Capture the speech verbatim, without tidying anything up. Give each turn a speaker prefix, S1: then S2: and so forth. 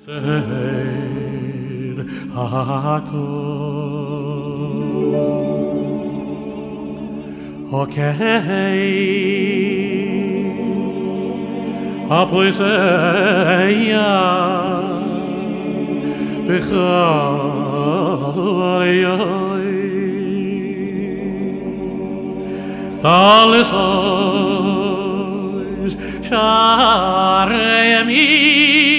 S1: Seid hakol. Okay. A poesia bechayoi Talisois sharemi